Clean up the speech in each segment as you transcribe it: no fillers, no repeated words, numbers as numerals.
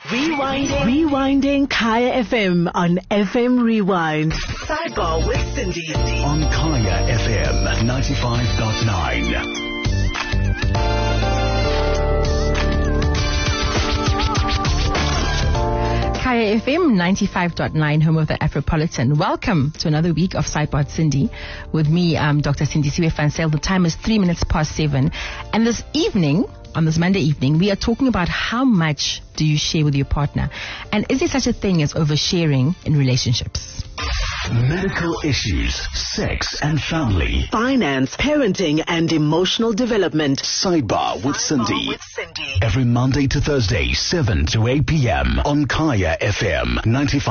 Rewinding Kaya FM on FM Rewind. Sidebar with Cindy. On Kaya FM 95.9. Kaya FM 95.9, home of the Afropolitan. Welcome to another week of Sidebar Cindy with me, Dr. Cindy Siwe van Zyl. The time is 7:03. And this evening, on this Monday evening, we are talking about how much do you share with your partner? And is there such a thing as oversharing in relationships? Medical issues, sex and family. Finance, parenting and emotional development. Sidebar with Cindy. Every Monday to Thursday, 7 to 8 p.m. on Kaya FM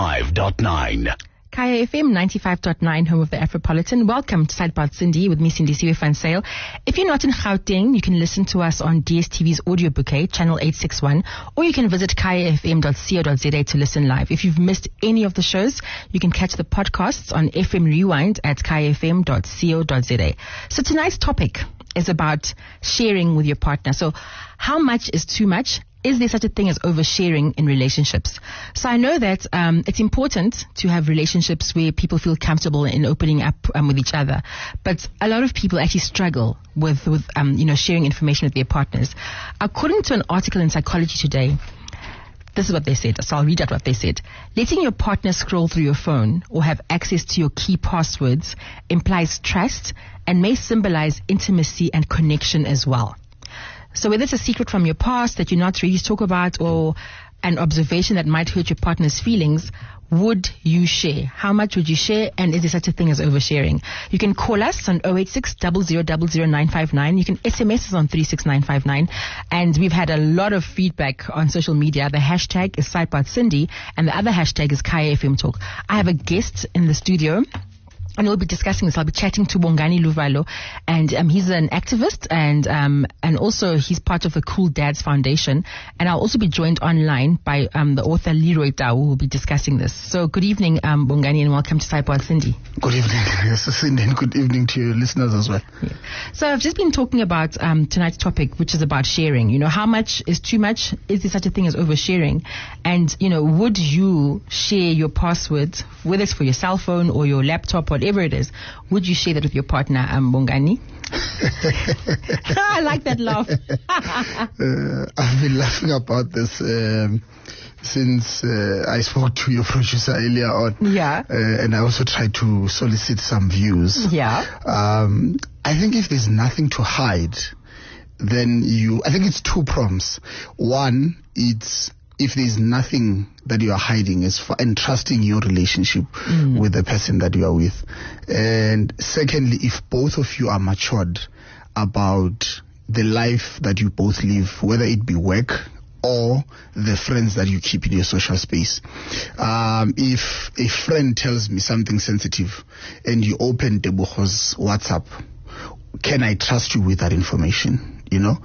95.9. Kaya FM 95.9, home of the Afropolitan. Welcome to Sidebar Cindy with me, Cindy Siwe van Zyl. If you're not in Gauteng, you can listen to us on DSTV's audio bouquet, channel 861, or you can visit kayafm.co.za to listen live. If you've missed any of the shows, you can catch the podcasts on FM Rewind at kayafm.co.za. So tonight's topic is about sharing with your partner. So how much is too much? Is there such a thing as oversharing in relationships? So I know that it's important to have relationships where people feel comfortable in opening up with each other. But a lot of people actually struggle with sharing information with their partners. According to an article in Psychology Today, this is what they said. So I'll read out what they said. Letting your partner scroll through your phone or have access to your key passwords implies trust and may symbolize intimacy and connection as well. So whether it's a secret from your past that you're not ready to talk about or an observation that might hurt your partner's feelings, would you share? How much would you share? And is there such a thing as oversharing? You can call us on 086 0000 959. You can SMS us on 36959. And we've had a lot of feedback on social media. The hashtag is Sidebar Cindy and the other hashtag is Kaya FM Talk. I have a guest in the studio. And we'll be discussing this. I'll be chatting to Bongani Luvalo, and he's an activist, and also he's part of the Cool Dads Foundation. And I'll also be joined online by the author Leroy Tau, who will be discussing this. So good evening, Bongani, and welcome to Sidebar Cindy. Good evening, Cindy, and good evening to your listeners as well. Yeah. So I've just been talking about tonight's topic, which is about sharing. You know, how much is too much? Is there such a thing as oversharing? And would you share your passwords, whether it's for your cell phone or your laptop, whatever it is? Would you share that with your partner, Bongani? I like that laugh. I've been laughing about this since I spoke to your producer earlier on. Yeah. And I also tried to solicit some views. Yeah. I think if there's nothing to hide, then I think it's two prongs. One, it's if there's nothing that you are hiding is for entrusting your relationship with the person that you are with. And secondly, if both of you are matured about the life that you both live, whether it be work or the friends that you keep in your social space. If a friend tells me something sensitive and you open Deboho's WhatsApp, can I trust you with that information?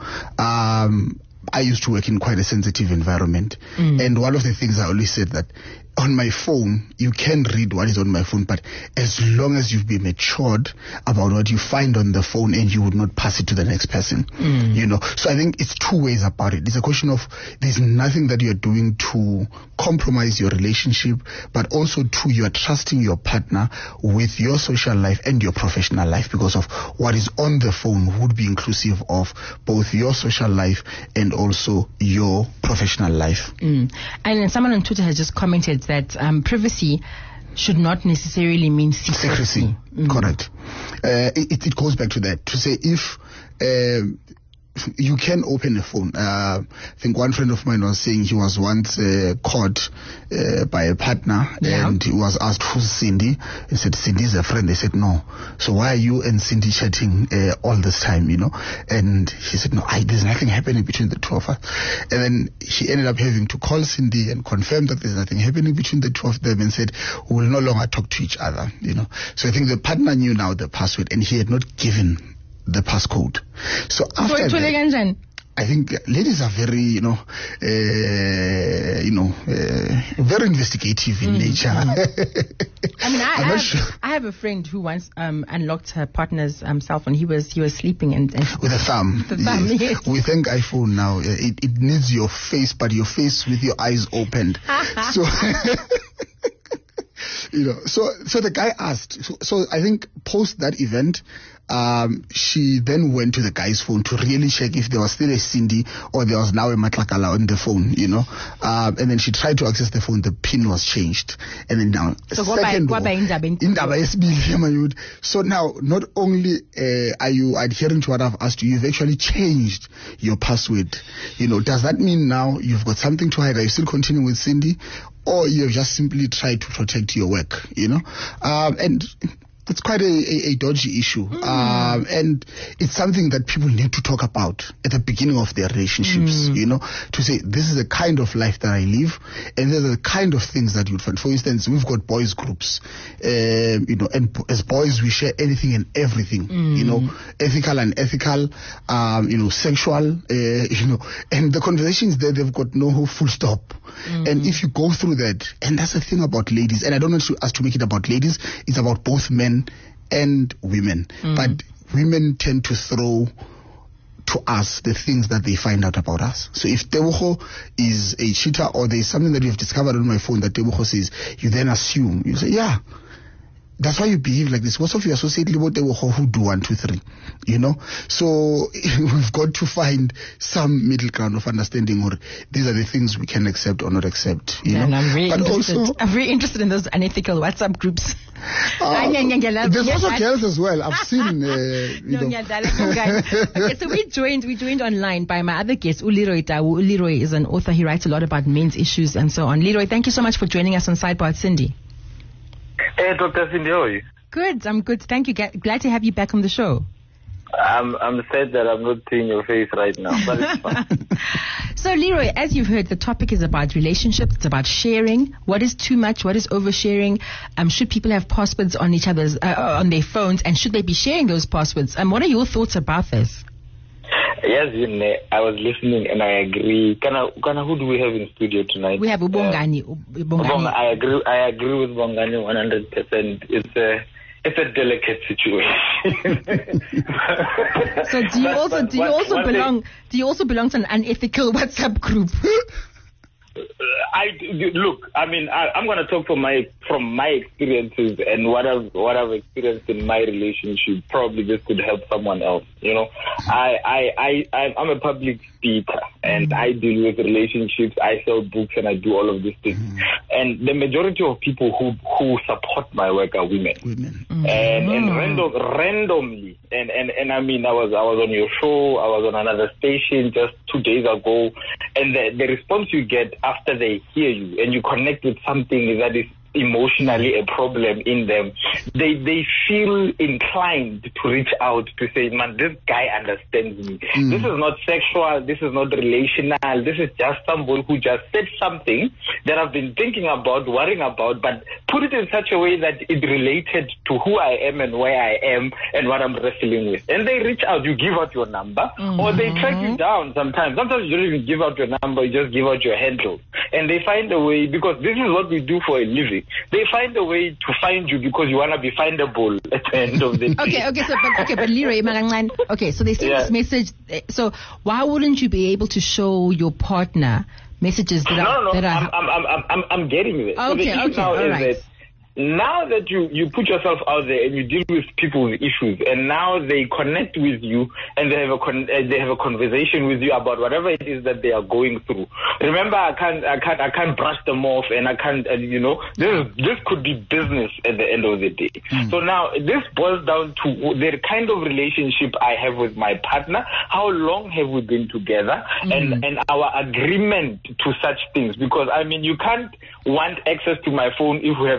I used to work in quite a sensitive environment. And one of the things I always said that on my phone, you can read what is on my phone, but as long as you've been matured about what you find on the phone and you would not pass it to the next person, So I think it's two ways about it. It's a question of there's nothing that you're doing to compromise your relationship, but also you're trusting your partner with your social life and your professional life, because of what is on the phone would be inclusive of both your social life and also your professional life. And someone on Twitter has just commented that privacy should not necessarily mean secrecy. Correct. It goes back to that, to say if you can open a phone. I think one friend of mine was saying he was once caught by a partner, and he was asked, who's Cindy? He said, Cindy's a friend. They said, no. So why are you and Cindy chatting all this time, And he said, no, there's nothing happening between the two of us. And then he ended up having to call Cindy and confirm that there's nothing happening between the two of them, and said, we will no longer talk to each other, So I think the partner knew now the password, and he had not given the passcode. So after that, I think ladies are very, very investigative in nature. I mean, I have a friend who once unlocked her partner's cell phone. He was sleeping and with a thumb. The thumb, yes. We thank iPhone now. It needs your face, but your face with your eyes opened. So. So the guy asked. So I think post that event, she then went to the guy's phone to really check if there was still a Cindy or there was now a Matlakala on the phone, and then she tried to access the phone. The pin was changed, and then now so So now not only are you adhering to what I've asked you, you've actually changed your password. Does that mean now you've got something to hide? Are you still continuing with Cindy? Or you've just simply tried to protect your work, and it's quite a dodgy issue. And it's something that people need to talk about at the beginning of their relationships, to say, this is the kind of life that I live, and these are the kind of things that you'd find. For instance, we've got boys groups, and as boys, we share anything and everything, ethical and unethical, sexual, and the conversations there, they've got no full stop. And if you go through that, and that's the thing about ladies, and I don't want us to make it about ladies, it's about both men and women. But women tend to throw to us the things that they find out about us. So if Tebogo is a cheater or there's something that you've discovered on my phone that Tebogo says, you then assume, you say, yeah, that's why you behave like this. Most of you associate with Tebogo who do 1, 2, 3, So we've got to find some middle ground of understanding, or these are the things we can accept or not accept. And I'm very interested in those unethical WhatsApp groups. There's also girls as well. I've seen. Okay, so we joined online by my other guest, Leroy Tau. Leroy is an author. He writes a lot about men's issues and so on. Leroy, thank you so much for joining us on Sidebar Cindy. Hey, Dr. Cindy, how are you? Good, I'm good. Thank you. Glad to have you back on the show. I'm sad that I'm not seeing your face right now, but it's fine. So, Leroy, as you've heard, the topic is about relationships. It's about sharing. What is too much? What is oversharing? Should people have passwords on each other's on their phones, and should they be sharing those passwords? What are your thoughts about this? Yes, I was listening and I agree. Kana, who do we have in studio tonight? We have Ubongani. I agree with Bongani 100%. It's a delicate situation. So do you also belong to an unethical WhatsApp group? I'm going to talk from my experiences and what I've experienced in my relationship. Probably this could help someone else. I'm a public speaker and I deal with relationships. I sell books and I do all of these things. And the majority of people who support my work are women. And randomly. And I mean, I was on your show. I was on another station just 2 days ago, and the response you get after they hear you and you connect with something that is emotionally a problem in them, they feel inclined to reach out to say, man, this guy understands me. This is not sexual, this is not relational, this is just somebody who just said something that I've been thinking about, worrying about, but put it in such a way that it related to who I am and where I am and what I'm wrestling with. And they reach out, you give out your number, or they track you down sometimes. Sometimes you don't even give out your number, you just give out your handle. And they find a way, because this is what we do for a living. They find a way to find you because you want to be findable at the end of the day. But Leroy, so they send this message. So why wouldn't you be able to show your partner messages that are... I'm getting it. Okay. Now that you put yourself out there and you deal with people with issues, and now they connect with you and they have a conversation with you about whatever it is that they are going through. Remember, I can't brush them off, and I can't, this could be business at the end of the day. So now this boils down to the kind of relationship I have with my partner. How long have we been together, and our agreement to such things? Because I mean, you can't want access to my phone if we have not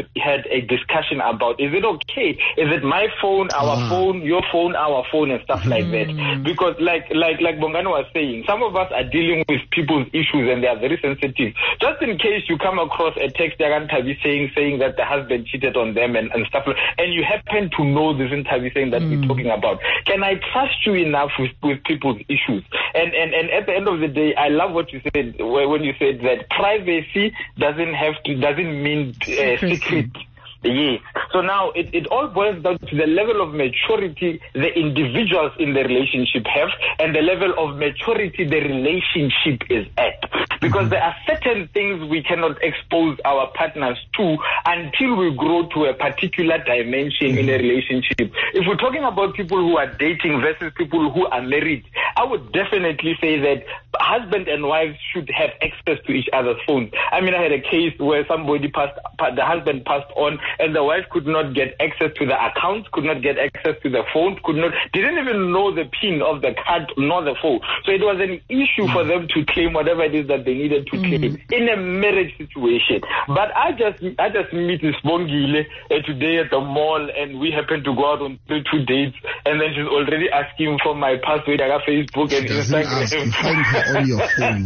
had a discussion about, is it okay? Is it my phone, our phone, your phone, our phone, and stuff like that? Because like Bongani was saying, some of us are dealing with people's issues and they are very sensitive. Just in case you come across a text saying that the husband cheated on them and stuff, and you happen to know this interview saying that we're talking about, can I trust you enough with people's issues? And at the end of the day, I love what you said when you said that privacy doesn't mean secret. Yes. So now it all boils down to the level of maturity the individuals in the relationship have and the level of maturity the relationship is at. Because there are certain things we cannot expose our partners to until we grow to a particular dimension in a relationship. If we're talking about people who are dating versus people who are married, I would definitely say that husband and wife should have access to each other's phones. I mean, I had a case where the husband passed on, and the wife could not get access to the accounts, could not get access to the phone, didn't even know the PIN of the card nor the phone. So it was an issue for them to claim whatever it is that they needed to claim in a marriage situation. But I just meet Ms. Bongile today at the mall, and we happen to go out on 2 dates, and then she's already asking for my password on Facebook and Instagram. You find her on your phone.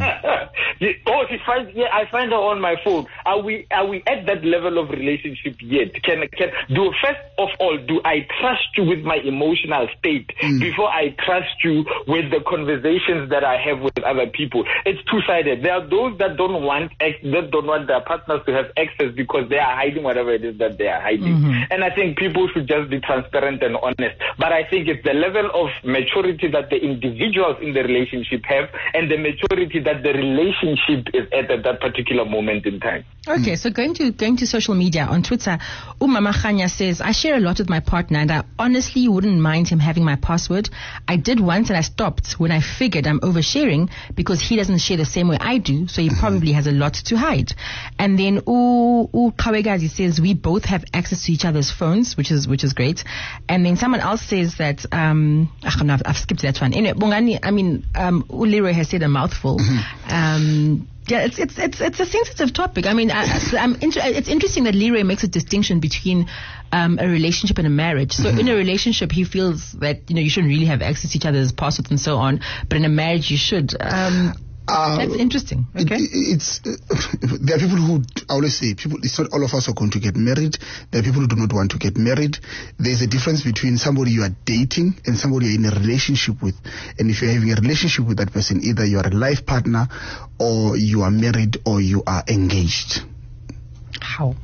I find her on my phone. Are we at that level of relationship yet? First of all, do I trust you with my emotional state before I trust you with the conversations that I have with other people? It's two-sided. There are those that don't want their partners to have access because they are hiding whatever it is that they are hiding. And I think people should just be transparent and honest. But I think it's the level of maturity that the individuals in the relationship have and the maturity that the relationship is at that particular moment in time. Okay, so going to social media on Twitter, Umama Khanya says, I share a lot with my partner and I honestly wouldn't mind him having my password. I did once and I stopped when I figured I'm oversharing because he doesn't share the same way I do, so he probably has a lot to hide. And then Kawegazi says we both have access to each other's phones, which is great. And then someone else says that I've skipped that one. Anyway, Bongani, Leroy has said a mouthful. Yeah, it's a sensitive topic. I mean, it's interesting that Leroy makes a distinction between a relationship and a marriage. So in a relationship, he feels that you shouldn't really have access to each other's passwords and so on, but in a marriage, you should. That's interesting. Okay. There are people who, I always say, it's not all of us are going to get married. There are people who do not want to get married. There's a difference between somebody you are dating and somebody you're in a relationship with. And if you're having a relationship with that person, either you are a life partner or you are married or you are engaged. How?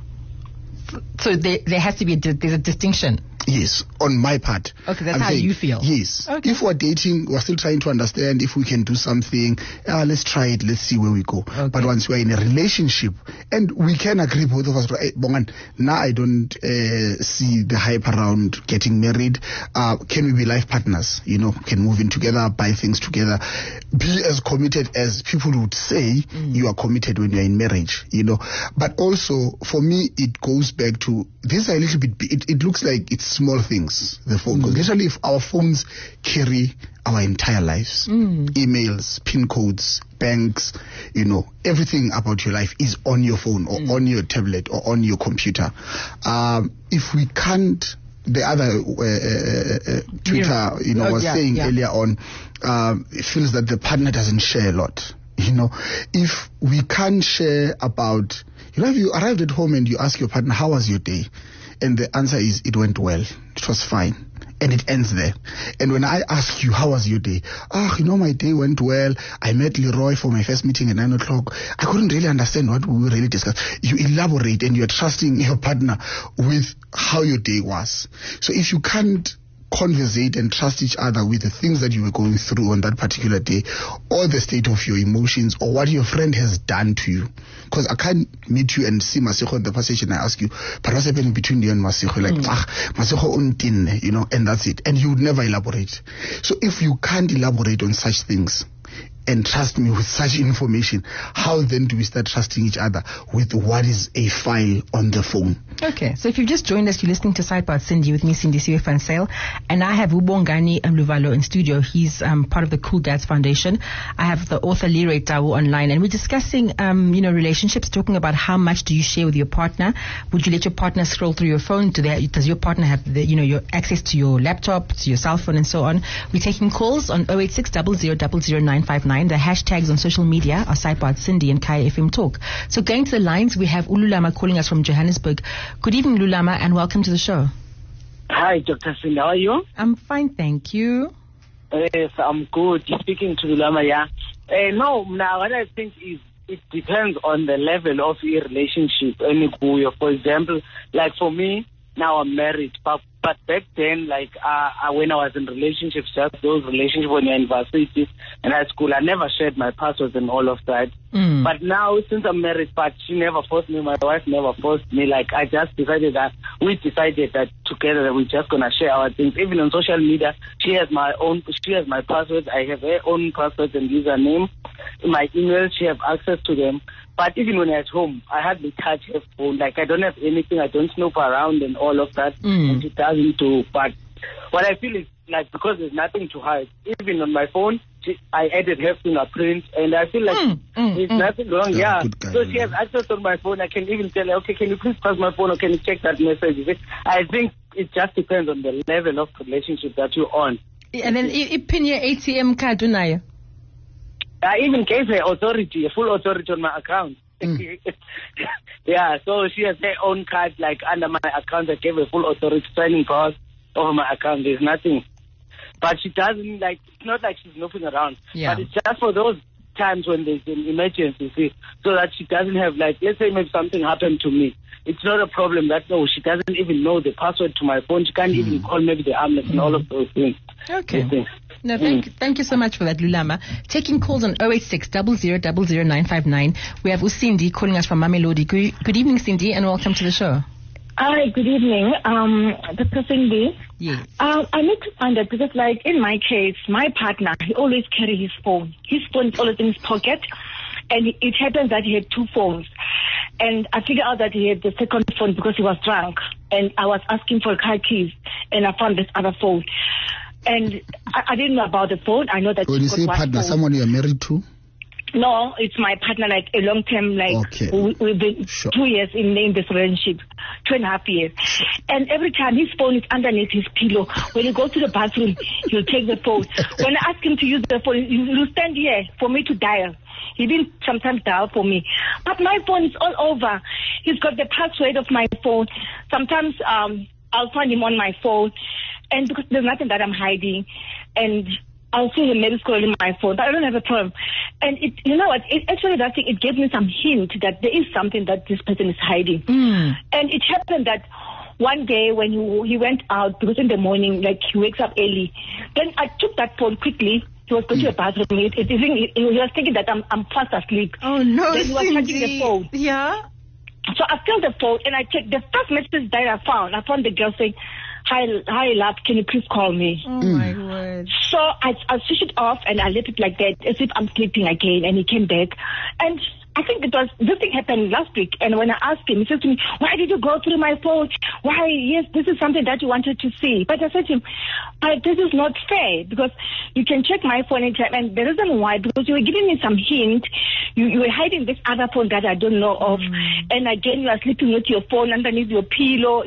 So there has to be there's a distinction. Yes, on my part. Okay, that's how you feel. Yes. Okay. If we're dating, we're still trying to understand if we can do something. Let's try it. Let's see where we go. Okay. But once we're in a relationship, and we can agree, both of us, hey, Bongan, now I don't see the hype around getting married. Can we be life partners? Can move in together, buy things together, be as committed as people would say you are committed when you're in marriage, But also, for me, it goes back to, this a little bit, it looks like it's small things, the phone calls. Literally, if our phones carry our entire lives, emails, PIN codes, banks, everything about your life is on your phone or on your tablet or on your computer. If we can't, the other Twitter, was saying earlier on, it feels that the partner doesn't share a lot. If we can't share about, if you arrived at home and you ask your partner, how was your day? And the answer is, it went well. It was fine. And it ends there. And when I ask you, how was your day? My day went well. I met Leroy for my first meeting at 9 o'clock. I couldn't really understand what we really discussed. You elaborate and you're trusting your partner with how your day was. So if you can't conversate and trust each other with the things that you were going through on that particular day, or the state of your emotions, or what your friend has done to you. Because I can't meet you and see Masiho in the passage and I ask you, but what's happening between you and Masiho? Like, Masiho untin, and that's it. And you would never elaborate. So if you can't elaborate on such things, and trust me with such information, how then do we start trusting each other with what is a file on the phone? Okay, so if you've just joined us, you're listening to Sidebar Cindy with me, Sindisiwe van Zyl, and I have Ubongani Luvalo in studio. He's part of the Cool Dads Foundation. I have the author Leroy Tau online, and we're discussing, relationships, talking about how much do you share with your partner. Would you let your partner scroll through your phone? Does your partner have your access to your laptop, to your cell phone, and so on? We're taking calls on 086 00959. The hashtags on social media are Sidebar Cindy and Kaya FM Talk. So going to the lines, we have Ululama calling us from Johannesburg. Good evening, Lulama, and welcome to the show. Hi, Dr. Cindy. How are you? I'm fine, thank you. Yes, I'm good. You're speaking to Lulama, yeah? No, now what I think is it depends on the level of your relationship. For example, like for me, now I'm married, but back then, like when I was in relationships, just those relationships when you're in university and high school, I never shared my passwords and all of that. But now, since I'm married, but she never forced me, my wife never forced me. Like we decided that together that we're just gonna share our things. Even on social media, she has my passwords. I have her own passwords and username. My emails, she have access to them. But even when I'm at home, I hardly touch her phone. Like, I don't have anything. I don't snoop around and all of that. And she doesn't do. But what I feel is, like, because there's nothing to hide, even on my phone, I added her fingerprint, and I feel like there's nothing wrong. Yeah. So she has access on my phone. I can even tell her, okay, can you please pass my phone, or can you check that message? I think it just depends on the level of relationship that you're on. And then, pin your ATM card, Unaya. I even gave her authority, a full authority on my account. Yeah, so she has her own card, like under my account. I gave her full authority, signing powers over my account. There's nothing. But she doesn't, like, it's not like she's moving around. Yeah. But it's just for those times when there's an emergency, see, so that she doesn't have, like, let's say maybe something happened to me. It's not a problem that, she doesn't even know the password to my phone. She can't even call maybe the ambulance and all of those things. Okay. No, thank you so much for that, Lulama. Taking calls on 086 00959. We have Usindi calling us from Mamelodi. Good evening, Cindy, and welcome to the show. Hi, good evening. Dr. Cindy. Yes. I need to find out because, like, in my case, my partner, he always carries his phone. His phone is always in his pocket. And it happens that he had two phones. And I figured out that he had the second phone because he was drunk. And I was asking for car keys. And I found this other phone. And I didn't know about the phone. I know that when you say partner, someone you're married to? No, it's my partner, like a long term, like okay. We've been 2 years in this relationship, 2.5 years. And every time his phone is underneath his pillow. When he goes to the bathroom, he'll take the phone. When I ask him to use the phone, he'll stand here for me to dial. He didn't sometimes dial for me. But my phone is all over. He's got the password of my phone. Sometimes I'll find him on my phone. And because there's nothing that I'm hiding. And I'll see him maybe scrolling my phone, but I don't have a problem. And you know what? Actually, that thing, it gave me some hint that there is something that this person is hiding. And it happened that one day when he went out, because in the morning, like, he wakes up early. Then I took that phone quickly. He was going to the bathroom. He was thinking that I'm fast asleep. Oh, no, then he was touching the phone. Yeah? So I filled the phone, and I checked. The first message that I found the girl saying, Hi, love, can you please call me? Oh, my word. So I switched it off, and I left it like that, as if I'm sleeping again, and he came back. And I think this thing happened last week, and when I asked him, he said to me, why did you go through my phone? Why? Yes, this is something that you wanted to see. But I said to him, but this is not fair, because you can check my phone anytime, and the reason why, because you were giving me some hint, you were hiding this other phone that I don't know of, and again, you are sleeping with your phone underneath your pillow.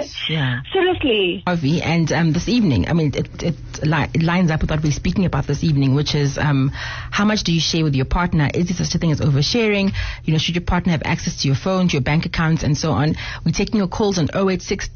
Seriously. Harvey, and this evening, I mean, it lines up with what we're speaking about this evening, which is how much do you share with your partner? Is there such a thing as oversharing? Should your partner have access to your phone, to your bank accounts, and so on? We're taking your calls on 086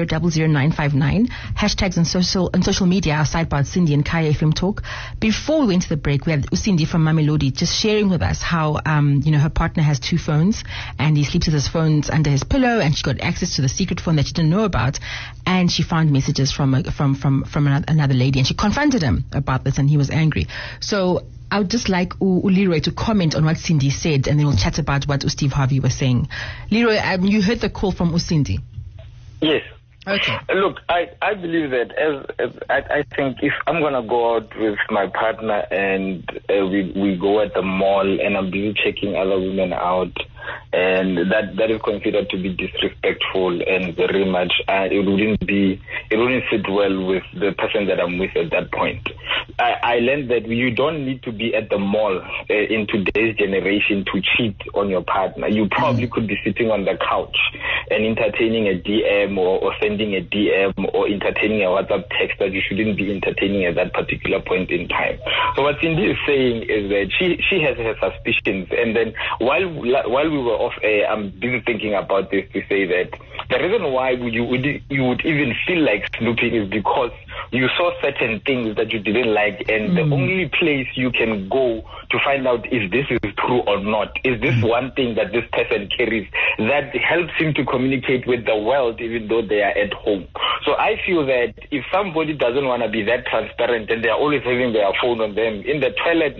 00959. Hashtags on social media are Sidebar Cindy and Kaya FM Talk. Before we went to the break, we had Usindi from Mamelodi just sharing with us how her partner has two phones, and he sleeps with his phones under his pillow, and she got access to the secret phone that she didn't know about, and she found messages from another lady, and she confronted him about this, and he was angry. So I would just like Leroy to comment on what Cindy said, and then we'll chat about what Steve Harvey was saying. Leroy, you heard the call from Cindy. Yes. Okay. Look, I believe that I think if I'm going to go out with my partner and we go at the mall and I'm busy checking other women out, and that is considered to be disrespectful and very much it wouldn't sit well with the person that I'm with at that point. I learned that you don't need to be at the mall in today's generation to cheat on your partner. You probably could be sitting on the couch and entertaining a DM or sending a DM or entertaining a WhatsApp text that you shouldn't be entertaining at that particular point in time. So what Cindy is saying is that she has her suspicions, and then while we were off air, I'm busy thinking about this to say that the reason why you would even feel like snooping is because you saw certain things that you didn't like, and the only place you can go to find out if this is true or not is this one thing that this person carries that helps him to communicate with the world even though they are at home. So I feel that if somebody doesn't want to be that transparent and they are always having their phone on them in the toilet,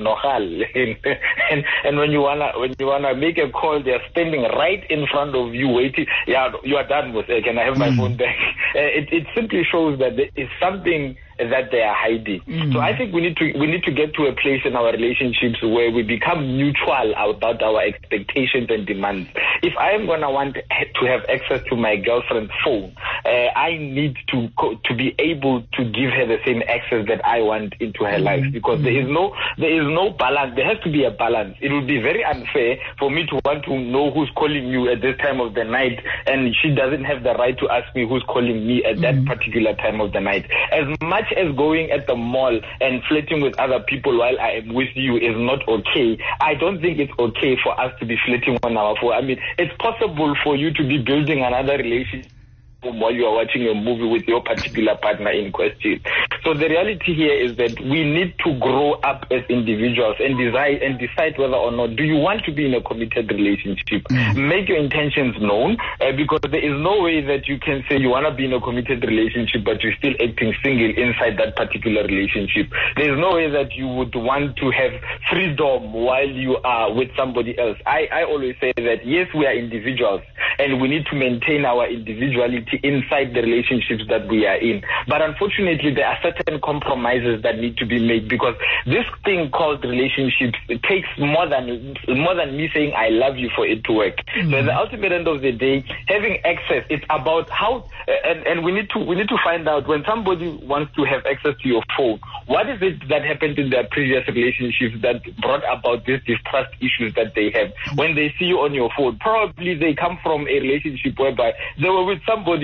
and when you wanna make a call, they are standing right in front of you waiting. Yeah, you are done with it. Can I have my phone back? It simply shows that there is something that they are hiding. So I think we need to get to a place in our relationships where we become mutual about our expectations and demands. If I am gonna want to have access to my girlfriend's phone, I need to be able to give her the same access that I want into her life, because there is no balance. There has to be a balance. It would be very unfair for me to want to know who's calling you at this time of the night, and she doesn't have the right to ask me who's calling me at that particular time of the night. As much as going at the mall and flirting with other people while I am with you is not okay, I don't think it's okay for us to be flirting on our phone. I mean, it's possible for you to be building another relationship while you are watching a movie with your particular partner in question. So the reality here is that we need to grow up as individuals and decide whether or not do you want to be in a committed relationship. Make your intentions known, because there is no way that you can say you want to be in a committed relationship but you're still acting single inside that particular relationship. There is no way that you would want to have freedom while you are with somebody else. I always say that yes, we are individuals and we need to maintain our individuality inside the relationships that we are in. But unfortunately, there are certain compromises that need to be made, because this thing called relationships, it takes more than me saying I love you for it to work. So at the ultimate end of the day, having access, it's about how, and we need to find out when somebody wants to have access to your phone, what is it that happened in their previous relationships that brought about these distrust issues that they have when they see you on your phone. Probably they come from a relationship whereby they were with somebody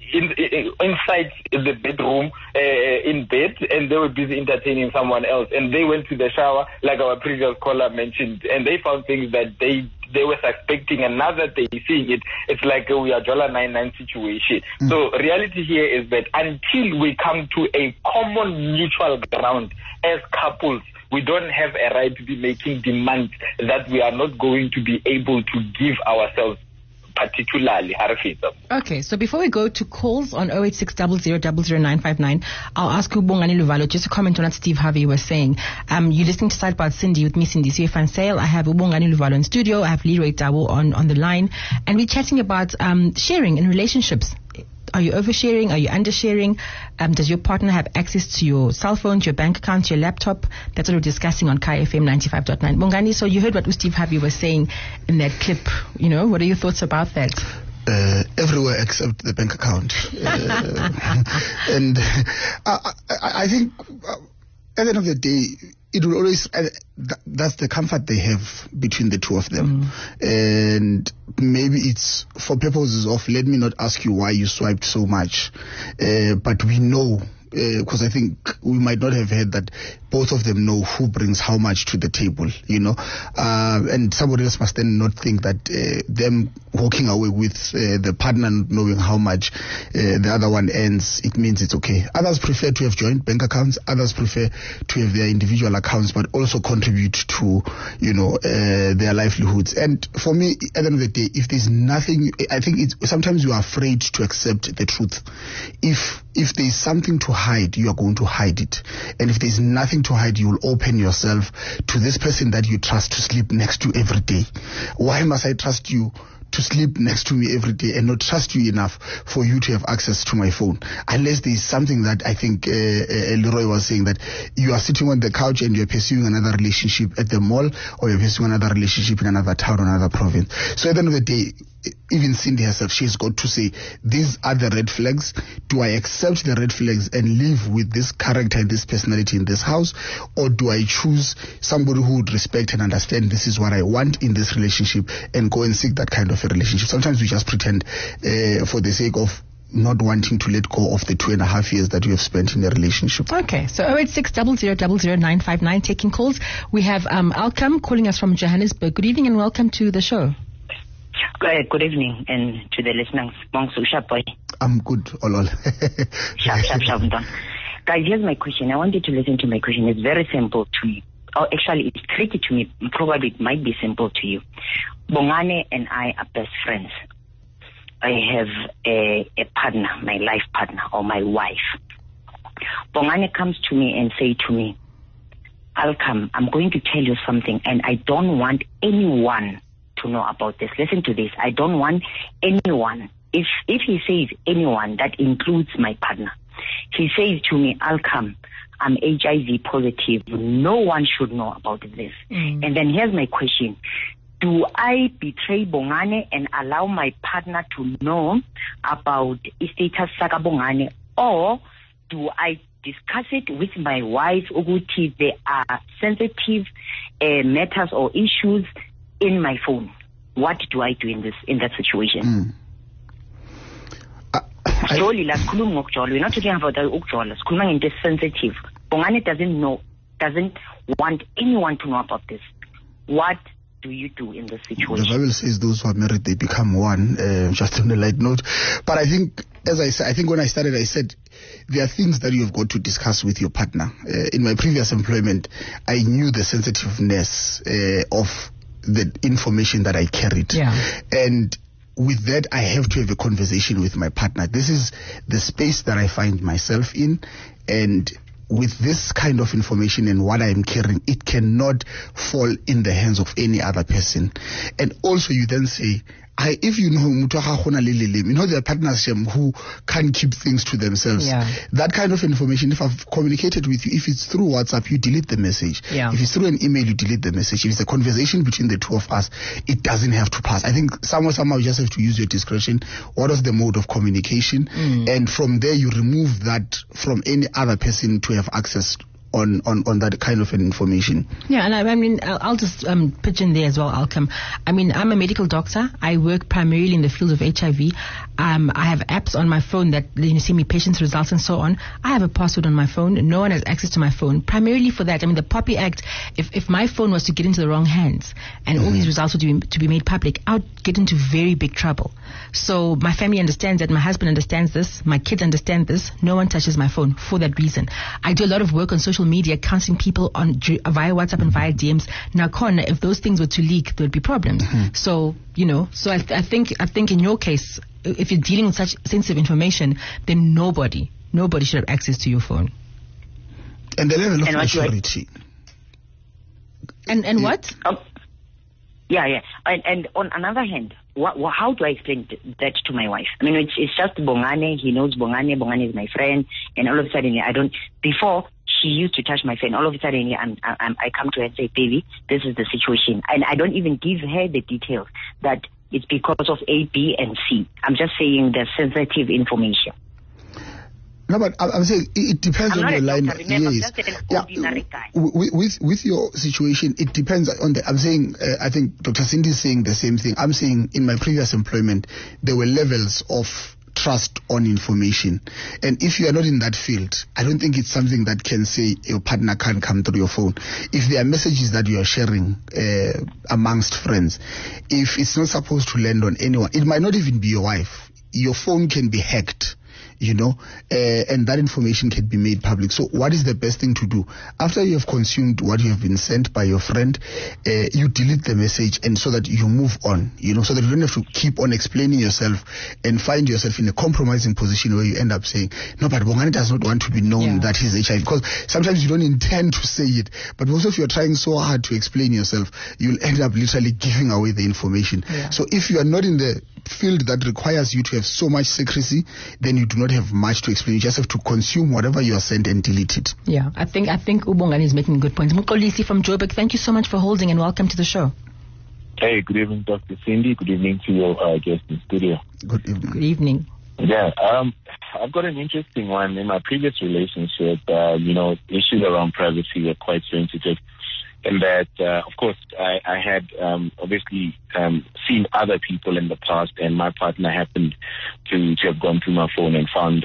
inside the bedroom in bed, and they were busy entertaining someone else, and they went to the shower like our previous caller mentioned, and they found things that they were suspecting, and now that they're seeing it, it's like we are Jola 99 situation. So reality here is that until we come to a common mutual ground as couples, we don't have a right to be making demands that we are not going to be able to give ourselves, particularly Harafisa. Okay, so before we go to calls on 08600000959, I'll ask Ubongani Luvalo just to comment on what Steve Harvey was saying. You're listening to Sidebart Cindy with me, Cindy Van Sale. I have Ubongani Luvalo in studio. I have Leroy Dawo on the line, and we're chatting about sharing in relationships. Are you oversharing? Are you undersharing? Does your partner have access to your cell phone, to your bank account, to your laptop? That's what we're discussing on Kaya FM 95.9. Bongani, so you heard what Steve Harvey was saying in that clip. You know, what are your thoughts about that? Everywhere except the bank account. And I think at the end of the day, it will always, that's the comfort they have between the two of them. And maybe it's for purposes of, let me not ask you why you swiped so much, but we know, because I think we might not have heard that both of them know who brings how much to the table, you know, and somebody else must then not think that them walking away with the partner knowing how much the other one earns, it means it's okay. Others prefer to have joint bank accounts, others prefer to have their individual accounts, but also contribute to, you know, their livelihoods. And for me, at the end of the day, if there's nothing, I think it's sometimes you are afraid to accept the truth. If if there is something to hide, you are going to hide it. And if there is nothing to hide, you will open yourself to this person that you trust to sleep next to every day. Why must I trust you to sleep next to me every day and not trust you enough for you to have access to my phone? Unless there is something that I think Leroy was saying, that you are sitting on the couch and you're pursuing another relationship at the mall, or you're pursuing another relationship in another town or another province. So at the end of the day, even Cindy herself, she's got to say, these are the red flags. Do I accept the red flags and live with this character and this personality in this house? Or do I choose somebody who would respect and understand this is what I want in this relationship and go and seek that kind of a relationship? Sometimes we just pretend for the sake of not wanting to let go of the 2.5 years that you have spent in a relationship. Okay, so 086-000959 taking calls. We have Alcam calling us from Johannesburg. Good evening and welcome to the show. Good evening, and to the listeners. I'm good, Olol. Sharp, done. Guys, here's my question. I want you to listen to my question. It's very simple to you. Or actually, it's tricky to me. Probably it might be simple to you. Bongane and I are best friends. I have a partner, my life partner, or my wife. Bongane comes to me and say to me, Alcam, I'm going to tell you something, and I don't want anyone to know about this. Listen to this. I don't want anyone. If he says anyone, that includes my partner. He says to me, Alcam, I'm HIV positive. No one should know about this. And then here's my question. Do I betray Bongane and allow my partner to know about status Saka Bongane, or do I discuss it with my wife, Uguti? There are sensitive matters or issues in my phone. What do I do in that situation? We're not talking about the it's sensitive. Bongane doesn't want anyone to know about this. What do you do in this situation? The Bible says those who are married, they become one, just on a light note. But I think, as I said, I think when I started, I said there are things that you've got to discuss with your partner. In my previous employment, I knew the sensitiveness of the information that I carried. Yeah. And with that, I have to have a conversation with my partner. This is the space that I find myself in, and with this kind of information and what I am carrying, it cannot fall in the hands of any other person. And also you then say, if you know, there are partners who can't keep things to themselves. Yeah. That kind of information, if I've communicated with you, if it's through WhatsApp, you delete the message. Yeah. If it's through an email, you delete the message. If it's a conversation between the two of us, it doesn't have to pass. I think somehow you just have to use your discretion. What is the mode of communication? And from there, you remove that from any other person to have access on that kind of an information. Yeah, and I mean, I'll just pitch in there as well, Alcam. I mean, I'm a medical doctor. I work primarily in the field of HIV. I have apps on my phone that see me patients' results and so on. I have a password on my phone. No one has access to my phone, primarily for that. I mean, the POPI Act, if my phone was to get into the wrong hands and all these results were to be made public, I would get into very big trouble. So my family understands that. My husband understands this. My kids understand this. No one touches my phone for that reason. I do a lot of work on social media, counseling people via WhatsApp and via DMs. Now, Con, if those things were to leak, there would be problems. So, I think in your case, if you're dealing with such sensitive information, then nobody should have access to your phone. And the level of maturity. And what? Yeah. And on another hand, how do I explain that to my wife? I mean, it's just Bongane. He knows Bongane. Bongane is my friend. And all of a sudden, before, she used to touch my phone. All of a sudden, I come to her and say, baby, this is the situation. And I don't even give her the details that it's because of A, B, and C. I'm just saying the sensitive information. No, but I'm saying it depends on your line. Yes. With your situation, it depends on the. I'm saying, I think Dr. Cindy is saying the same thing. I'm saying in my previous employment, there were levels of trust on information. And if you are not in that field, I don't think it's something that can say your partner can't come through your phone. If there are messages that you are sharing amongst friends, if it's not supposed to land on anyone, it might not even be your wife. Your phone can be hacked. and that information can be made public. So what is the best thing to do? After you have consumed what you have been sent by your friend, you delete the message, and so that you move on, so that you don't have to keep on explaining yourself and find yourself in a compromising position where you end up saying, no, but Bongani does not want to be known that he's HIV, because sometimes you don't intend to say it, but also if you're trying so hard to explain yourself, you'll end up literally giving away the information. So if you are not in the field that requires you to have so much secrecy, then you do not have much to explain. You just have to consume whatever you are sent and delete it. Yeah, I think Ubongani is making a good point. Mxolisi from Joburg, thank you so much for holding and welcome to the show. Hey, good evening, Dr. Cindy. Good evening to your guest in studio. Good evening. Good evening. Yeah, I've got an interesting one. In my previous relationship, issues around privacy were quite sensitive. In that, of course, I had obviously seen other people in the past, and my partner happened to have gone through my phone and found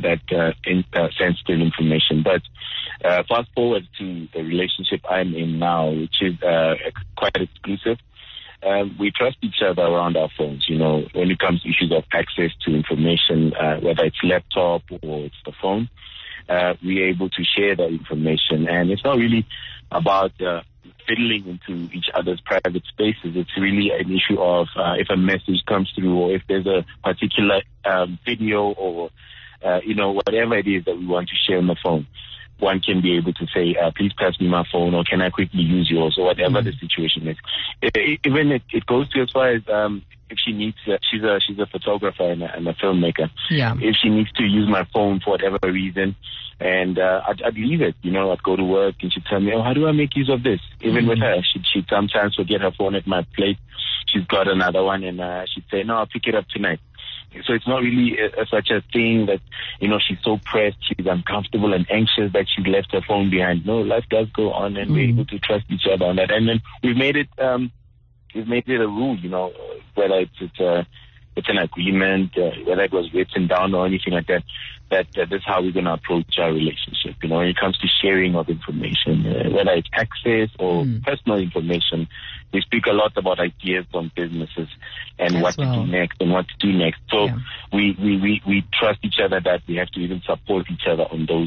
sensitive information. But fast forward to the relationship I'm in now, which is quite exclusive. We trust each other around our phones, when it comes to issues of access to information, whether it's laptop or it's the phone. We're able to share that information, and it's not really about fiddling into each other's private spaces. It's really an issue of if a message comes through, or if there's a particular video, or whatever it is that we want to share on the phone. One can be able to say, please pass me my phone, or can I quickly use yours, or whatever the situation is. Even it goes to as far as if she needs, she's a photographer and a filmmaker. Yeah. If she needs to use my phone for whatever reason, and I'd leave it, I'd go to work and she'd tell me, how do I make use of this? Even with her, she'd sometimes forget her phone at my plate. She's got another one, and she'd say, no, I'll pick it up tonight. So it's not really such a thing that, she's so pressed, she's uncomfortable and anxious that she's left her phone behind. No, life does go on, and we're able to trust each other on that. And then we've made it a rule, whether it's an agreement, whether it was written down or anything like that, that's how we're going to approach our relationship. When it comes to sharing of information, whether it's access or personal information, we speak a lot about ideas on businesses and what to do next and what to do next. So we trust each other that we have to even support each other on those.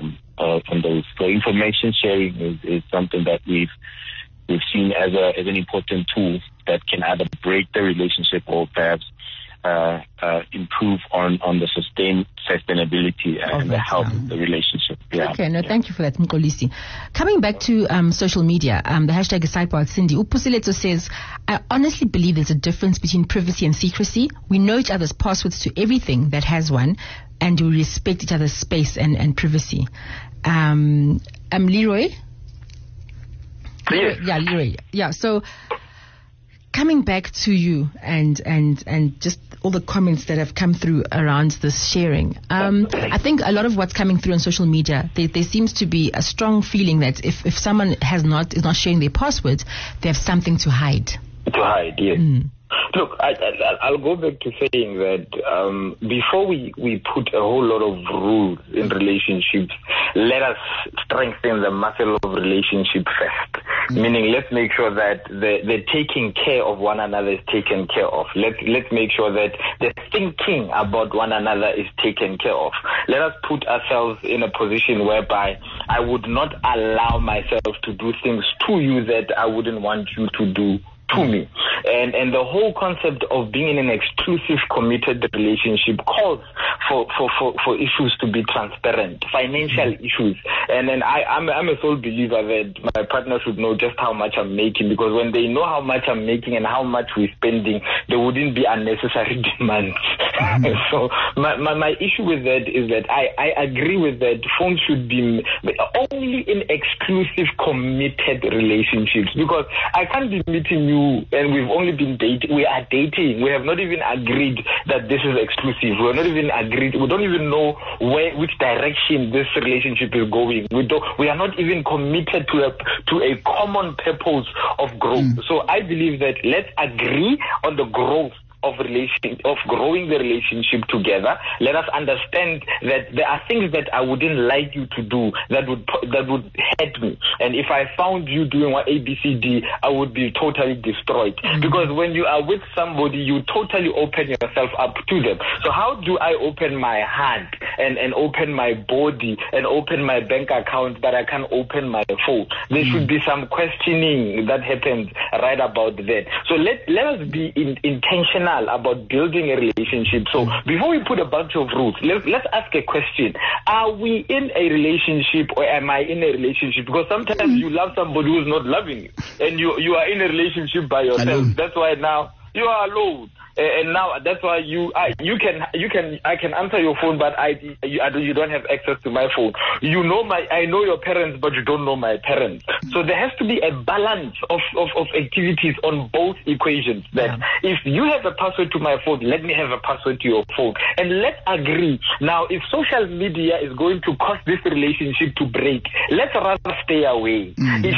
So information sharing is something that we've seen as an important tool that can either break the relationship or perhaps improve on the sustainability and the health of the relationship. Yeah. Okay, thank you for that, Mxolisi. Coming back to social media, the hashtag is SideBarCindy. Upusileto says, I honestly believe there's a difference between privacy and secrecy. We know each other's passwords to everything that has one, and we respect each other's space and privacy. Leroy? Yes. Yeah, Leroy. Yeah, so coming back to you and just all the comments that have come through around this sharing. I think a lot of what's coming through on social media, there seems to be a strong feeling that if someone is not sharing their passwords, they have something to hide. To hide, yes. Look, I'll go back to saying that before we put a whole lot of rules in relationships, let us strengthen the muscle of relationship first. Meaning, let's make sure that the taking care of one another is taken care of. Let's make sure that the thinking about one another is taken care of. Let us put ourselves in a position whereby I would not allow myself to do things to you that I wouldn't want you to do to me. And the whole concept of being in an exclusive, committed relationship calls for issues to be transparent, financial issues. And then I'm a sole believer that my partner should know just how much I'm making, because when they know how much I'm making and how much we're spending, there wouldn't be unnecessary demands. So my issue with that is that I agree with that. Phones should be only in exclusive, committed relationships, because I can't be meeting you and we've only been dating. We are dating. We have not even agreed that this is exclusive. We have not even agreed. We don't even know which direction this relationship is going. We are not even committed to a common purpose of growth. So I believe that let's agree on the growth of growing the relationship together. Let us understand that there are things that I wouldn't like you to do that would hurt me. And if I found you doing what ABCD, I would be totally destroyed. Because when you are with somebody, you totally open yourself up to them. So how do I open my heart and open my body and open my bank account, but I can't open my phone? There should be some questioning that happens right about that. So let us be intentional about building a relationship. So before we put a bunch of rules, let's ask a question. Are we in a relationship, or am I in a relationship? Because sometimes you love somebody who's not loving you, and you are in a relationship by yourself. That's why now you are alone. And now that's why I can answer your phone, but you don't have access to my phone. I know your parents, but you don't know my parents. So there has to be a balance of activities on both equations. That if you have a password to my phone, let me have a password to your phone, and let's agree. Now, if social media is going to cause this relationship to break, let's rather stay away.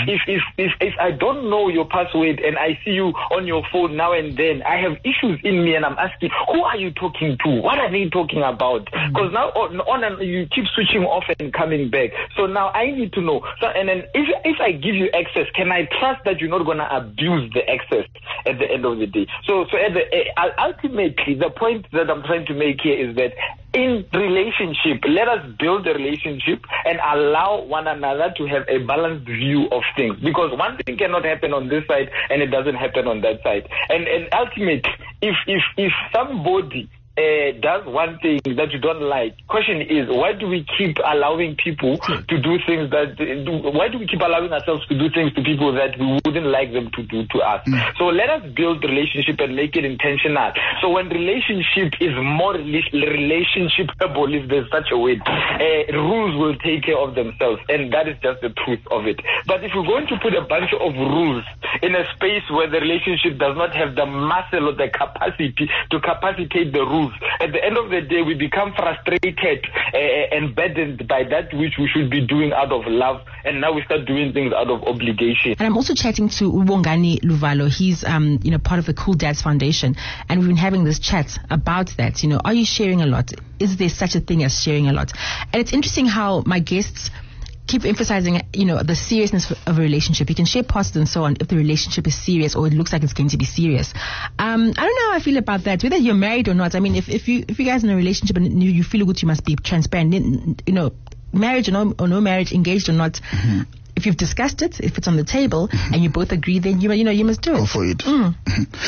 If I don't know your password and I see you on your phone now and then, I have issues in me, and I'm asking, who are you talking to? What are they talking about? Because now you keep switching off and coming back. So now I need to know. So, and then if I give you access, can I trust that you're not going to abuse the access at the end of the day? So ultimately, the point that I'm trying to make here is that in relationship, let us build a relationship and allow one another to have a balanced view of things. Because one thing cannot happen on this side and it doesn't happen on that side. And ultimately, if somebody does one thing that you don't like, question is, why do we keep allowing people to do things why do we keep allowing ourselves to do things to people that we wouldn't like them to do to us? So let us build relationship and make it intentional. So when relationship is more relationshipable, if there's such a word, rules will take care of themselves, and that is just the truth of it. But if we're going to put a bunch of rules in a space where the relationship does not have the muscle or the capacity to capacitate the rules, at the end of the day, we become frustrated and burdened by that which we should be doing out of love, and now we start doing things out of obligation. And I'm also chatting to Ubongani Luvalo. He's part of the Cool Dads Foundation, and we've been having this chat about that. Are you sharing a lot? Is there such a thing as sharing a lot? And it's interesting how my guests keep emphasizing, the seriousness of a relationship. You can share posts and so on if the relationship is serious or it looks like it's going to be serious. I don't know how I feel about that, whether you're married or not. I mean, if you guys are in a relationship and you feel good, you must be transparent. Marriage or no marriage, engaged or not. If you've discussed it, if it's on the table and you both agree, then you must do it. Go for it. No,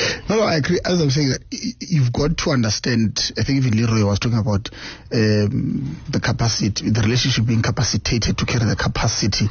I agree. As I'm saying, that you've got to understand. I think even Leroy was talking about the capacity, the relationship being capacitated to carry the capacity.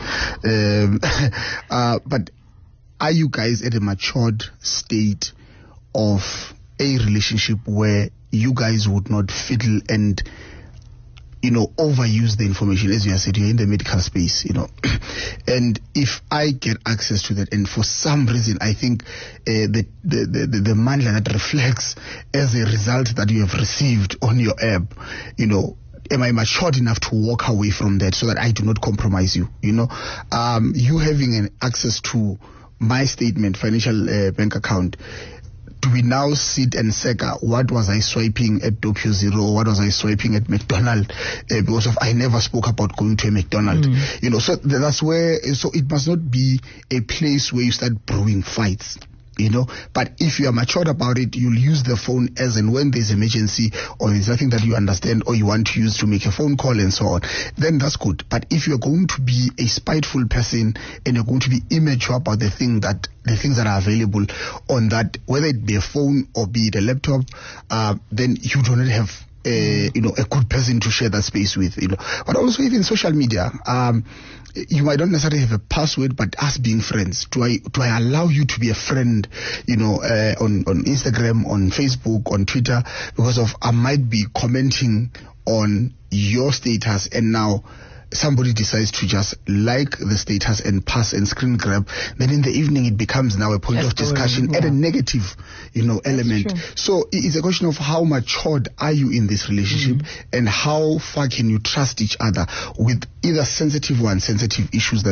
But are you guys at a matured state of a relationship where you guys would not fiddle and overuse the information? As you said, you're in the medical space, and if I get access to that, and for some reason I think the money that reflects as a result that you have received on your app, am I matured enough to walk away from that so that I do not compromise you? You having an access to my statement, financial bank account. Do we now sit and say, what was I swiping at Docu Zero? What was I swiping at McDonald's? Because I never spoke about going to a McDonald's. So that's where, so it must not be a place where you start brewing fights. But if you are matured about it, you'll use the phone as and when there's emergency or there's nothing that you understand or you want to use to make a phone call and so on, then that's good. But if you're going to be a spiteful person and you're going to be immature about the things that are available on that, whether it be a phone or be it a laptop, then you do not have a good person to share that space with, But also even social media, you might not necessarily have a password, but us being friends, do I allow you to be a friend, on Instagram, on Facebook, on Twitter, because of I might be commenting on your status and now somebody decides to just like the status and pass and screen grab, then in the evening it becomes now a point of discussion at a negative, element. So it's a question of how matured are you in this relationship and how far can you trust each other with either sensitive or insensitive issues that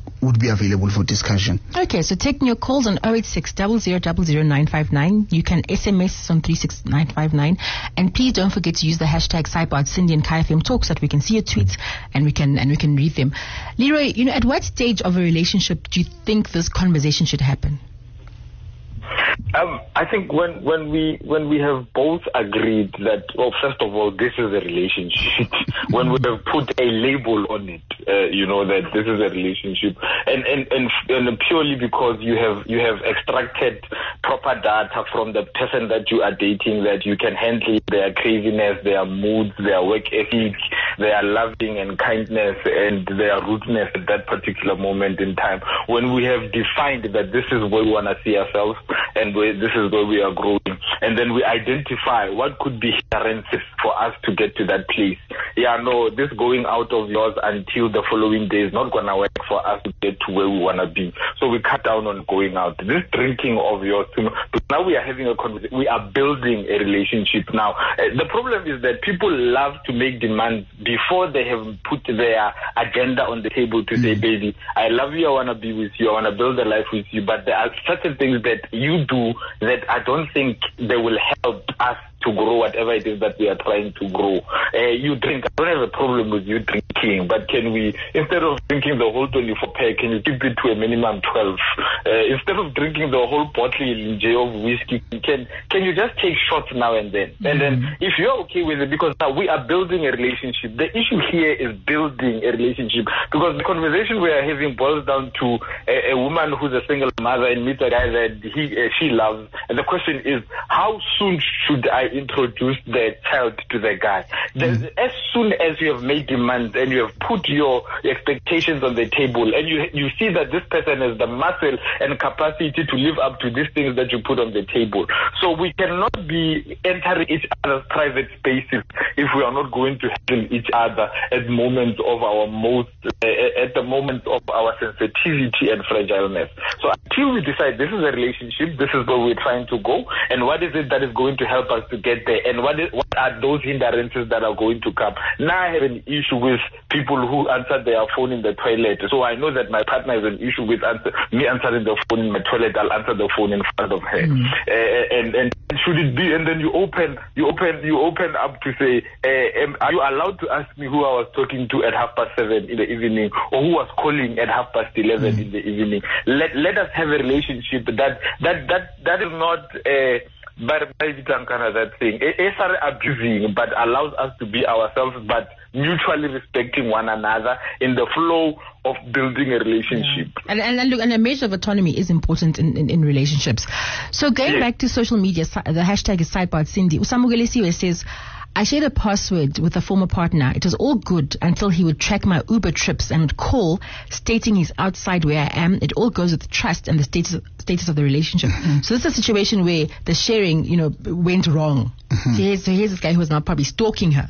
would be available for discussion. Okay, so taking your calls on 086 0000959. You can SMS on 36959, and please don't forget to use the hashtag Saibot Cindy and Kaya FM Talk so that we can see your tweets and we can read them. Leroy, at what stage of a relationship do you think this conversation should happen? I think when we have both agreed that, well, first of all, this is a relationship. When we have put a label on it, that this is a relationship, and purely because you have extracted proper data from the person that you are dating, that you can handle their craziness, their moods, their work ethic, their loving and kindness, and their rudeness at that particular moment in time. When we have defined that this is where we want to see ourselves, and this is where we are growing, and then we identify what could be hindrances for us to get to that place. This going out of yours until the following day is not going to work for us to get to where we want to be. So we cut down on going out. This drinking of yours, but now we are having a conversation. We are building a relationship now. The problem is that people love to make demands before they have put their agenda on the table to say, baby, I love you, I want to be with you, I want to build a life with you, but there are certain things that you do that I don't think they will help us to grow whatever it is that we are trying to grow. You drink. I don't have a problem with you drinking, but can we, instead of drinking the whole 24 pack, can you keep it to a minimum 12? Instead of drinking the whole bottle of whiskey, can you just take shots now and then? And then if you're okay with it, because now we are building a relationship. The issue here is building a relationship, because the conversation we are having boils down to a woman who's a single mother and meets a guy that she loves. And the question is, how soon should I introduce the child to the guy? As soon as you have made demands and you have put your expectations on the table, and you see that this person has the muscle and capacity to live up to these things that you put on the table. So we cannot be entering each other's private spaces if we are not going to handle each other at moments of our at the moment of our sensitivity and fragileness. So until we decide this is a relationship, this is where we're trying to go, and what is it that is going to help us to get there, and what are those hindrances that are going to come. Now I have an issue with people who answer their phone in the toilet, so I know that my partner has an issue with me answering the phone in my toilet. I'll answer the phone in front of her. And should it be, and then you open up to say, are you allowed to ask me who I was talking to at 7:30 in the evening, or who was calling at 11:30 in the evening? Let us have a relationship that is not that thing. It's abusing, but allows us to be ourselves, but mutually respecting one another in the flow of building a relationship. Yeah. And look, and a measure of autonomy is important in relationships. So going back to social media, the hashtag is Saibot Cindy. Usamugelisiwe says, I shared a password with a former partner. It was all good until he would track my Uber trips and would call stating he's outside where I am. It all goes with trust and the status of the relationship. So this is a situation where the sharing, went wrong. So here's this guy who is now probably stalking her.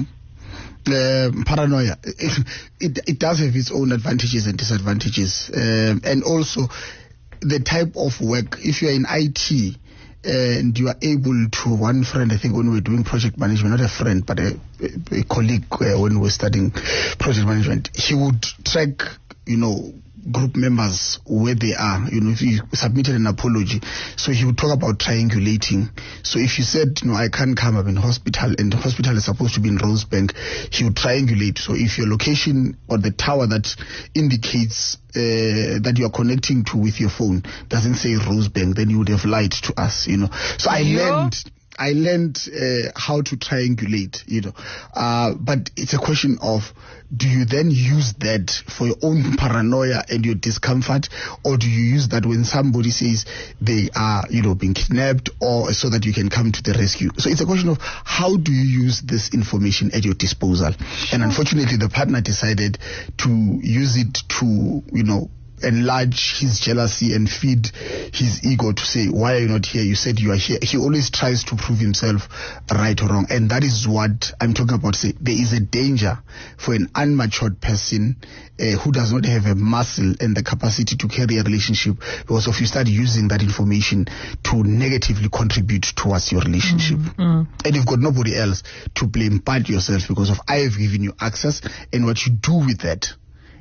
Paranoia. It does have its own advantages and disadvantages. And also the type of work, if you're in IT, and you are able to, one friend, I think when we were doing project management, not a friend, but a colleague, when we were studying project management, he would track, group members where they are, if you submitted an apology. So he would talk about triangulating. So if you said, I can't come, I'm in hospital, and the hospital is supposed to be in Rosebank, he would triangulate. So if your location or the tower that indicates that you are connecting to with your phone doesn't say Rosebank, then you would have lied to us, So I learned how to triangulate, but it's a question of, do you then use that for your own paranoia and your discomfort, or do you use that when somebody says they are, being kidnapped, or so that you can come to the rescue? So it's a question of, how do you use this information at your disposal? And unfortunately, the partner decided to use it to, enlarge his jealousy and feed his ego to say, why are you not here? You said you are here. He always tries to prove himself right or wrong. And that is what I'm talking about. Say, there is a danger for an unmatured person who does not have a muscle and the capacity to carry a relationship, because if you start using that information to negatively contribute towards your relationship. And you've got nobody else to blame but yourself, because of I have given you access, and what you do with that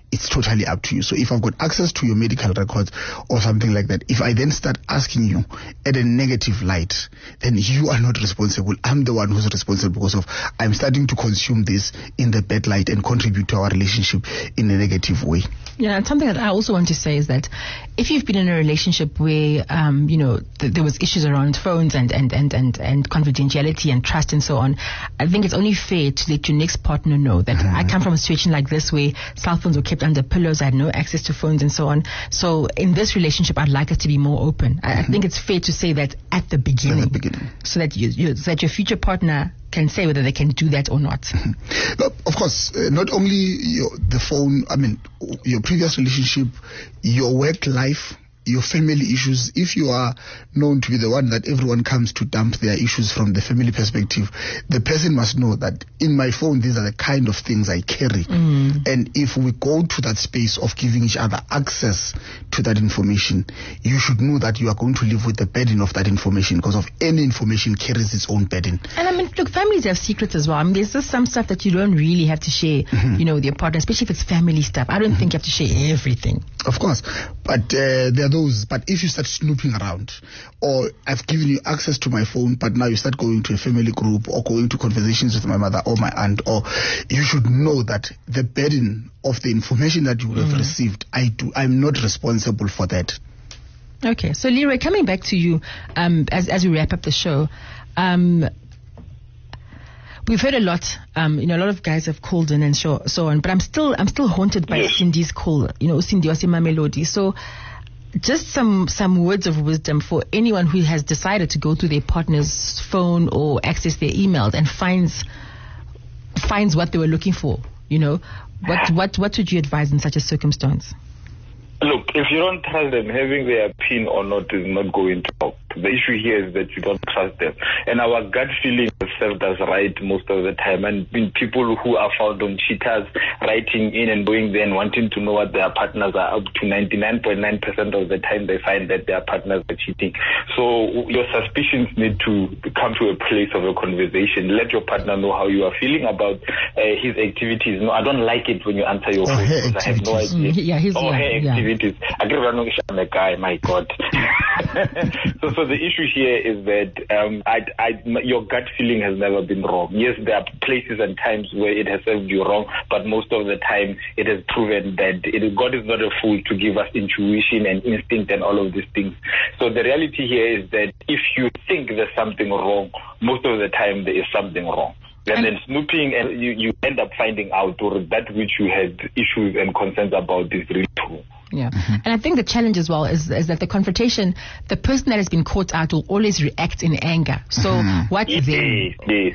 it's totally up to you. So if I've got access to your medical records or something like that, if I then start asking you at a negative light, then you are not responsible. I'm the one who's responsible because of I'm starting to consume this in the bad light and contribute to our relationship in a negative way. Yeah, and something that I also want to say is that if you've been in a relationship where, there was issues around phones and confidentiality and trust and so on, I think it's only fair to let your next partner know that I come from a situation like this where cell phones were kept under pillows, I had no access to phones and so on. So in this relationship, I'd like us to be more open. I think it's fair to say that at the beginning. So that so that your future partner can say whether they can do that or not. But of course, not only the phone, your previous relationship, your work life, your family issues. If you are known to be the one that everyone comes to dump their issues from the family perspective, the person must know that in my phone, these are the kind of things I carry. And if we go to that space of giving each other access to that information, you should know that you are going to live with the burden of that information, because of any information carries its own burden. And look, families have secrets as well. There's just some stuff that you don't really have to share, with your partner, especially if it's family stuff. I don't think you have to share everything. Of course. But there are those. But if you start snooping around, or I've given you access to my phone, but now you start going to a family group or going to conversations with my mother or my aunt, or you should know that the burden of the information that you would have received, I'm not responsible for that. Okay. So Leroy, coming back to you, as we wrap up the show, we've heard a lot. A lot of guys have called in and so on. But I'm still haunted by Cindy's call. Cindy Osima Melody. So, just some words of wisdom for anyone who has decided to go to their partner's phone or access their emails and finds what they were looking for. What would you advise in such a circumstance? Look, if you don't trust them, having their PIN or not is not going to help. The issue here is that you don't trust them. And our gut feeling has served us right most of the time. And people who are found on cheaters writing in and going there and wanting to know what their partners are up to, 99.9% of the time they find that their partners are cheating. So your suspicions need to come to a place of a conversation. Let your partner know how you are feeling about his activities. No, I don't like it when you answer your phone because I have no idea. Activities. I give a guy, my God. So the issue here is that your gut feeling has never been wrong. Yes, there are places and times where it has served you wrong, but most of the time it has proven that God is not a fool to give us intuition and instinct and all of these things. So the reality here is that if you think there's something wrong, most of the time there is something wrong. And then snooping, and you end up finding out or that which you had issues and concerns about is really true. Yeah. And I think the challenge as well is that the confrontation, the person that has been caught out will always react in anger. So what then? Yes.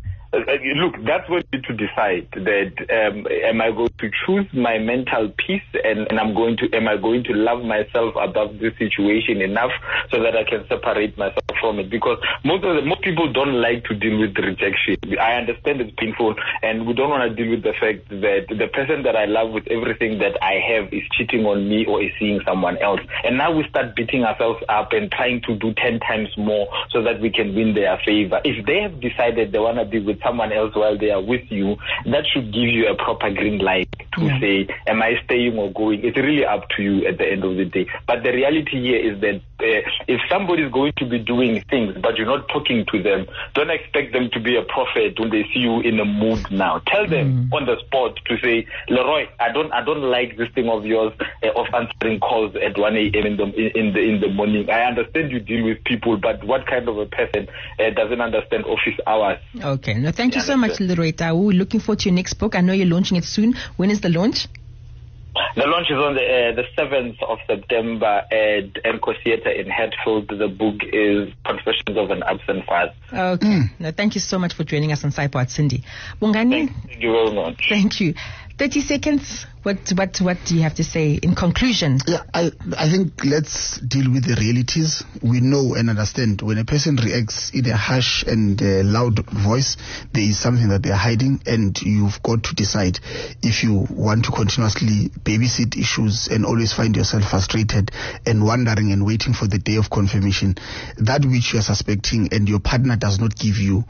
Look, that's what you need to decide. That am I going to choose my mental peace, and am I going to love myself above this situation enough so that I can separate myself from it? Because most people don't like to deal with rejection. I understand it's painful, and we don't want to deal with the fact that the person that I love with everything that I have is cheating on me or is seeing someone else. And now we start beating ourselves up and trying to do 10 times more so that we can win their favor. If they have decided they want to be with someone else while they are with you, that should give you a proper green light to say, am I staying or going? It's really up to you at the end of the day. But the reality here is that if somebody is going to be doing things but you're not talking to them, don't expect them to be a prophet when they see you in a mood now. Tell them on the spot to say, Leroy, I don't like this thing of yours of answering calls at 1 a.m. in the morning. I understand you deal with people, but what kind of a person doesn't understand office hours? Okay. No, thank you so much, Leroy Tau. Looking forward to your next book. I know you're launching it soon. When is the launch? The launch is on the 7th of September at Enco Theatre in Hatfield. The book is Confessions of an Absent Father. Okay. No, thank you so much for joining us on SAIPO Cindy. Bongani? Thank you very much. Thank you. 30 seconds. What do you have to say in conclusion? Yeah, I think let's deal with the realities. We know and understand when a person reacts in a harsh and loud voice, there is something that they're hiding, and you've got to decide if you want to continuously babysit issues and always find yourself frustrated and wondering and waiting for the day of confirmation. That which you are suspecting and your partner does not give you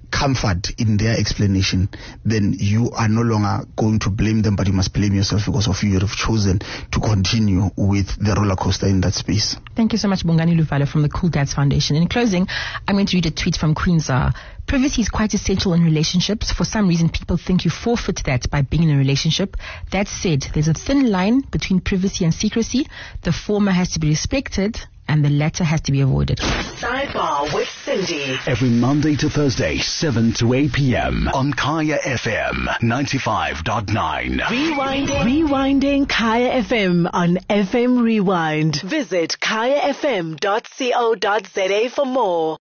comfort in their explanation, then you are no longer going to blame them, but you must blame yourself because of you have chosen to continue with the roller coaster in that space. Thank you so much, Bongani Luvalo from the Cool Dads Foundation. In closing, I'm going to read a tweet from Queen Zar. Privacy is quite essential in relationships. For some reason, people think you forfeit that by being in a relationship. That said, there's a thin line between privacy and secrecy. The former has to be respected and the latter has to be avoided. Sidebar with Cindy. Every Monday to Thursday, 7 to 8 p.m. on Kaya FM 95.9. Rewinding Kaya FM on FM Rewind. Visit kayafm.co.za for more.